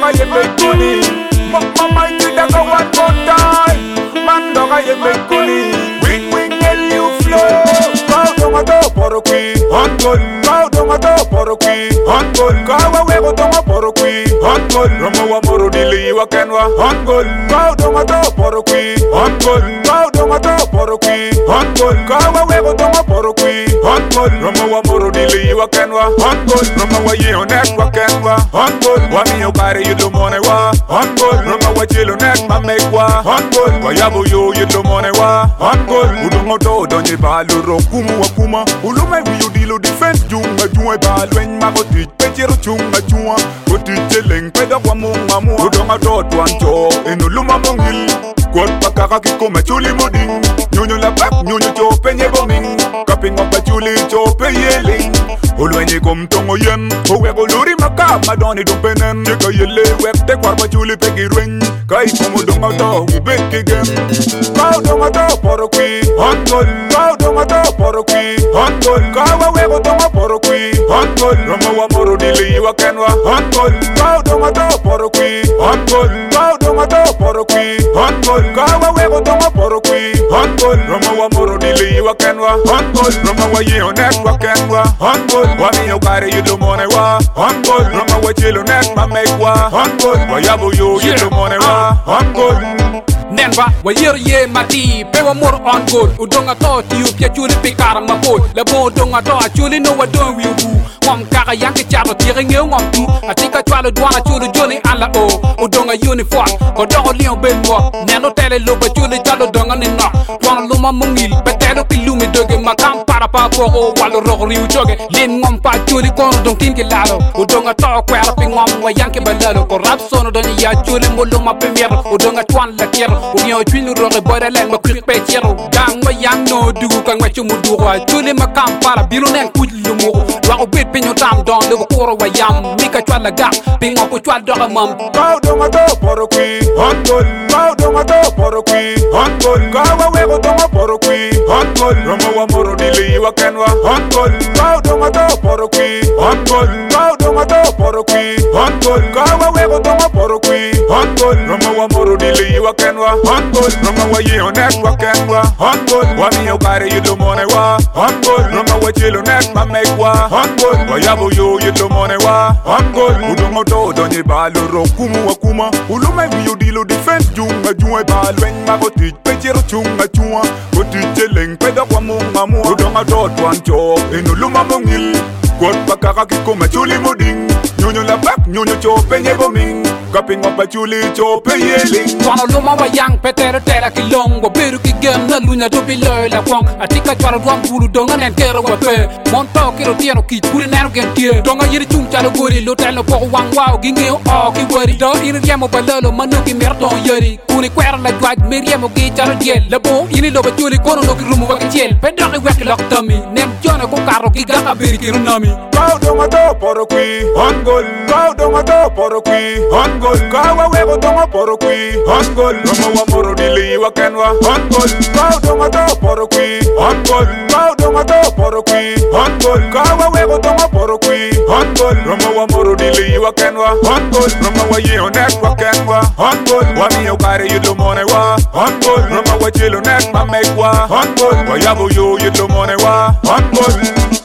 Mandoga ye make money. Mama you da go one more time. Mandoga ye make money. Wing wing el you flow. Go donga do porokwi. Angol. Go donga do porokwi. Angol. Kawa wego donga porokwi. Angol. Ramo wa moro dili wa kenwa. Angol. Go donga do porokwi. Angol. Go donga do porokwi. Angol. Kawa wego donga porokwi. Angol. Ramo wa moro dili wa kenwa. Angol. Ramo wa ye onek wa kenwa. Angol. Wa mi okare you do mone wa. Angol. Ramo wa chilo nek ma make wa. Angol. Wa yabo yo you do mone wa. Angol. Udongo do donye balu ro kumu wa kuma. Ulume wi you dilo defend junga junga balu en ma goti pechero chunga chunga. Goti cheleng peda kwa munga mua. Udongo do tuancho enuluma mongil. Kwat pakaka kiko machuli moding. Nyonyo la bak nyonyo chope nye boming. Kaping of pachuli chope yeling. Ulwenye kumtongo yen. Owego luri maka madoni dumpenen. Jeka yele wekte kwa pachuli pegi rwen. Kai kumu donga do ubeki gen. Kau donga do porokwi. Angol. Kau donga do porokwi. Angol. Kawa wego donga porokwi. Angol. Ramo wa moro dili wa kenwa. Angol. Kau donga do porokwi. Angol. Kau donga do porokwi. Angol. Kawa wego donga porokwi. Angol. Ramo wa moro dili wa kenwa. Angol. Ramo wa ye onek wa kenwa. Angol. Wa mi okare you do mone wa. Angol. Ramo wa chilo nek ma make wa. Angol. Wa yabo yo you do mone wa. Angol. Nenba wa ye mati pe wa mor on goal udonga to ti u pia chuli pe kara ma boy la bo donga to chuli no wa don wi bu ngom kaka yanke charo ti nge ngom tu atika twala dwana chuli joni ala o udonga uniform ko dogo lion ben mo neno tele lo ba chuli chalo donga ni no twana luma mungil pe telo pilumi doge makam para pa ko walo ro riu joge len ngom pa chuli ko don tin ke lalo udonga to kwera pe ngom wa yanke balalo ko rap sono don ya chuli mbolo ma premier udonga twan la kero Unyo chwinu roge bora len ma krik pe chero Gang ma yang no dugu kang ma chumu duwa Chuli ma kampara bilu neng kuj lumu Wa u bit pinyo tam don lugu kuro wa yam Mika chwa la gak pingo ku chwa doga mam Kau donga do porokwi Angol Kau donga do porokwi Angol Kawa wego donga porokwi Angol Ramo wa moro dili wa kenwa Angol Kau donga do porokwi Angol Kau donga do porokwi Angol Kawa wego donga porokwi Angol Ramo wa moro dili wa kenwa Angol Ramo wa ye onek wa kenwa Angol Wa mi okare you do mone wa Angol Ramo wa chilo nek ma make wa Angol Wa yabo yo you do mone wa Angol Udongo do donye balu ro kumu wa kuma Ulume wi you dilo defend junga junga balu en ma goti pechero chunga chunga Goti cheleng peda kwa munga mua Udongo do tuancho enuluma mongil Kwat pakaka kiko machuli moding Nyonyo la bak nyonyo chope nye boming Kaping of pachuli chope yeling Twana luma wa yang petero tera kilong Wa beru ki gem na lunya do bilo la kwang Atika chwara duang bulu donga nen kero wa pe Monto kiro tiano ki kuri nero gen tie Donga yiri chung chalo gori lo telo poko wang wao Gingeo o ki wari Do ini riemo balalo manu ki merton yari Kuni kwera la dwaj me riemo ki chalo diel Labo ini lo bachuli kono lo ki rumu waki chiel Pedongi weki lok tami Nem jona ko karo ki gaka beri ki runami Kau donga do porokwi Angol Kau donga do porokwi Angol Kawa wego donga porokwi Angol Ramo wa moro dili wa kenwa Angol Kau donga do porokwi Angol Kau donga do porokwi Angol Kawa wego donga porokwi Angol Ramo wa moro dili wa kenwa Angol Ramo wa ye onek wa kenwa Angol Wa mi okare you do mone wa Angol Ramo wa chilo nek ma make wa Angol Wa yabo yo you do mone wa Angol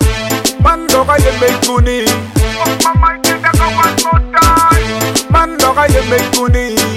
Mandoga ye make money. Mama, you take a one more time. Mandoga ye make money.